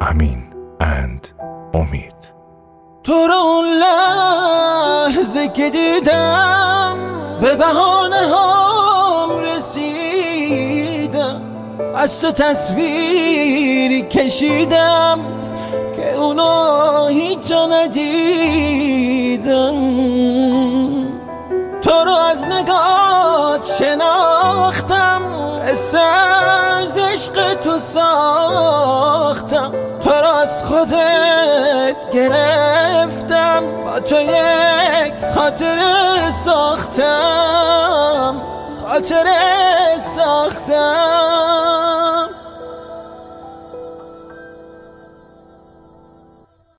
امین اند امید. تو رو اون لحظه که دیدم به بهانه هم رسیدم، از تو تصویری کشیدم که اونا هیچ جا ندیدم. تو رو از نگات شناختم، حس از عشق تو ساختم. تو رو از خودت گرفتم، با تو یک خاطره ساختم، خاطره ساختم.